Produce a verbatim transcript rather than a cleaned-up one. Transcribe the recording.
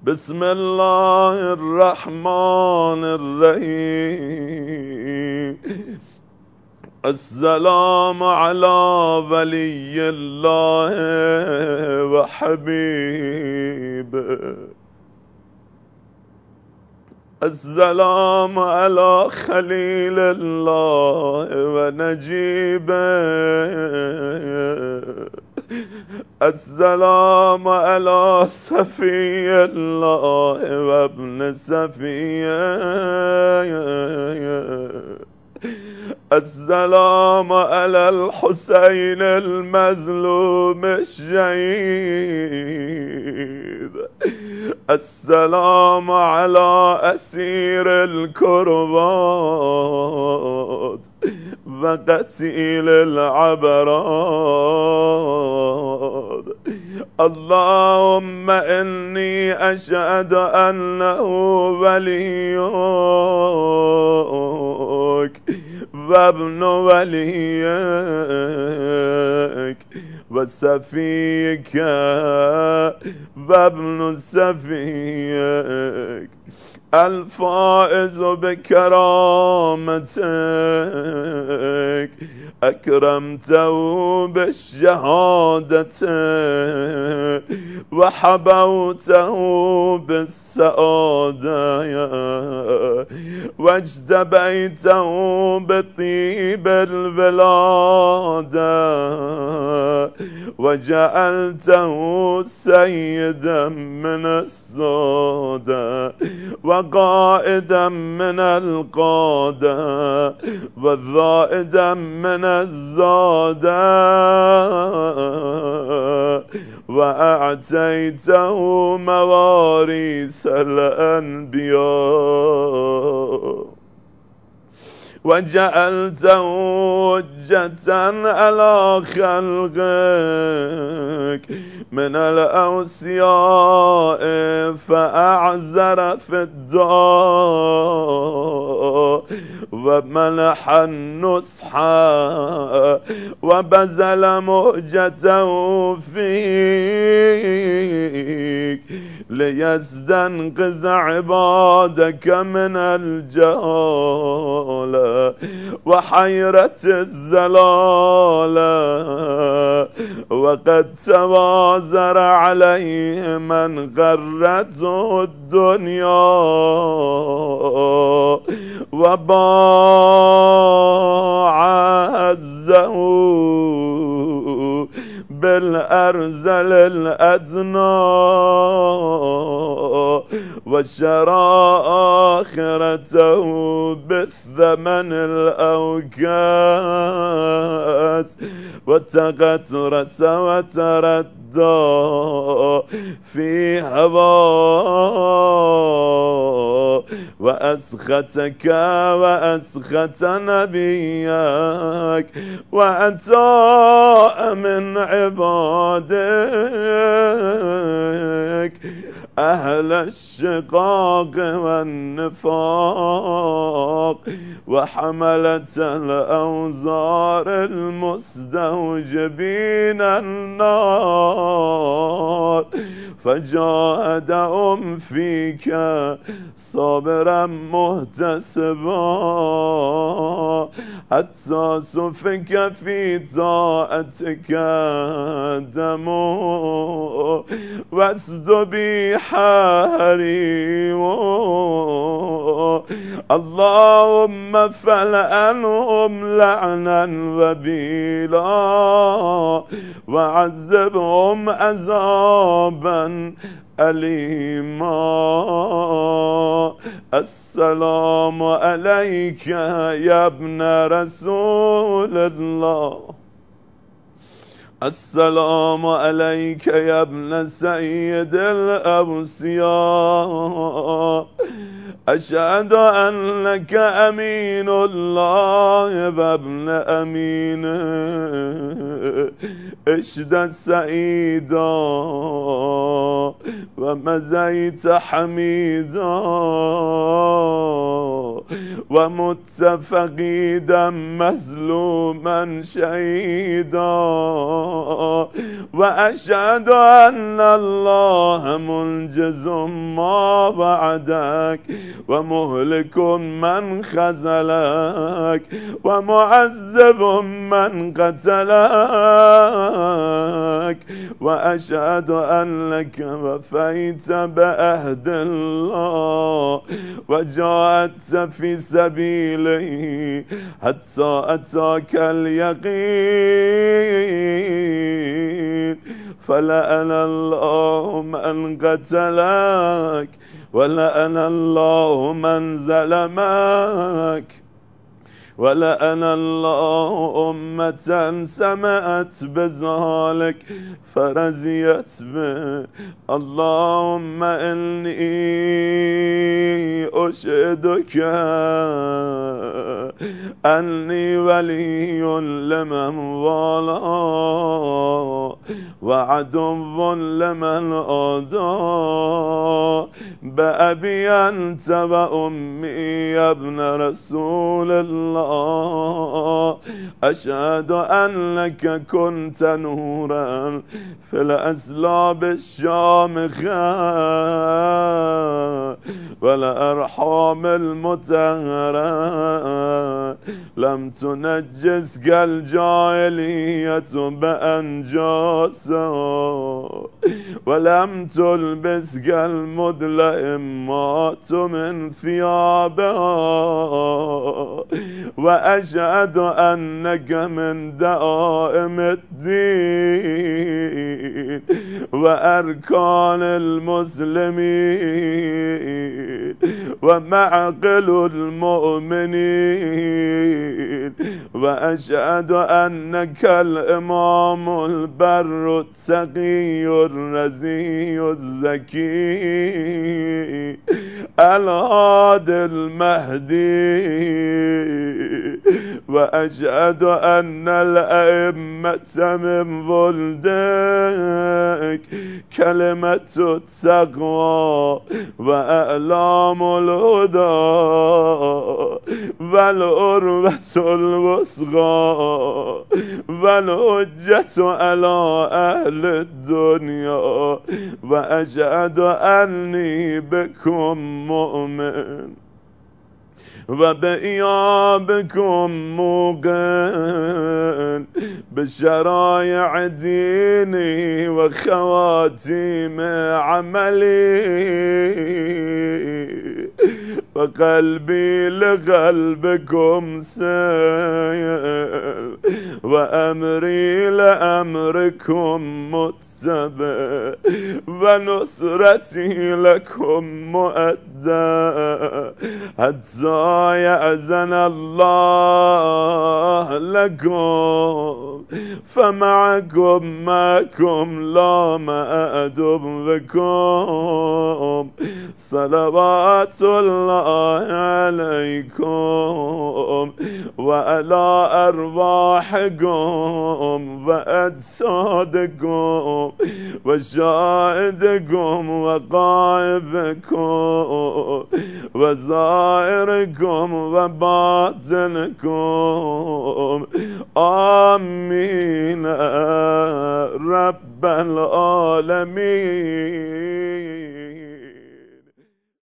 بسم الله الرحمن الرحيم. السلام على ولي الله وحبيبه، السلام على خليل الله ونجيبه، السلام على صفي الله وابن صفيه، السلام على الحسين المظلوم الشهيد، السلام على أسير الكربات وقتيل العبرات. اللهم إني أشهد أنه وليك وابن وليك وسفيك وابن سفيك، الفائز بكرامتك، أكرمته بالشهادة وحبوته بالسعادة واجتبيته بطيب الولادة وجعلته سيدا من السادة وقائدا من القادة وزائدا من الزادة، وأعطيته مواريث الأنبياء وجعلته حجة على خلقك من الأوصياء فأعزر في الدعاء ومنح النصح وبذل مهجته فيك ليستنقذ عبادك من الجهالة وحيرة الزلالة، وقد توازر عليه من غرته الدنيا وباع عزه بالأرذل الأدنى وشرى آخرته بالثمن الأوكاس وتغترس وتردى في هواه وأسختك وأسخت نبيك وأتى من عبادك أهل الشقاق والنفاق وحملة الأوزار المستوجبين النار، فجاهدهم فيك صابرا مهتسبا حتى سفك في طاعتك دمه واستبيح حريمه. اللهم فلعنهم لعنا وبيلا وعذبهم عذابا أليما. السلام عليك يا ابن رسول الله، السلام عليك يا ابن سيد الأوصياء، أشهد أنك أمين الله وابن أمينه، اشد سعيدا ومزيت حميدا ومت فقيدا مظلوما شهيدا، وأشهد أن الله منجز ما وعدك ومهلك من خذلك ومعذب من قتلك، وأشهد أنك وفيت بعهد الله وجاهدت في سبيله حتى أتاك اليقين، فلأن الله من قتلك ولأن الله من ظلمك، ولأن الله أمة سمعت بذلك فرزيت به. اللهم إني أشهدك أني ولي لمن والاه وعدو لمن عاداه، بأبي أنت وأمي يا ابن رسول الله، أشهد أنك كنت نورا في الأسلاب الشامخة والأرحام المطهرة، لم تنجسك الجاهلية بأنجاسا ولم تلبسك المدلئمات من ثيابها، وأشهد أنك من دائم الدين وأركان المسلمين ومعقل المؤمنين، وأشهد أنك الإمام البر التقي الرزي الزكي الهادي المهدي، وأشهد أن الأئمة من ولدك كلمة التقوى وأعلام الهدى والعروة الوثقى والحجة على أهل الدنيا، وأشهد أني بكم مؤمن وبإيابكم موقن بشرايع ديني وخواتيم عملي، وقلبي لقلبكم سيل وأمري لأمركم متبع، ونصرتي لكم مؤدى حتى يأذن الله لكم، فمعكم معكم لا مع عدوكم، صلوات الله عليكم وعلى أرواحكم وأجسادكم وشاهدكم وغائبكم وزائركم وباطنكم، آمين رب العالمين.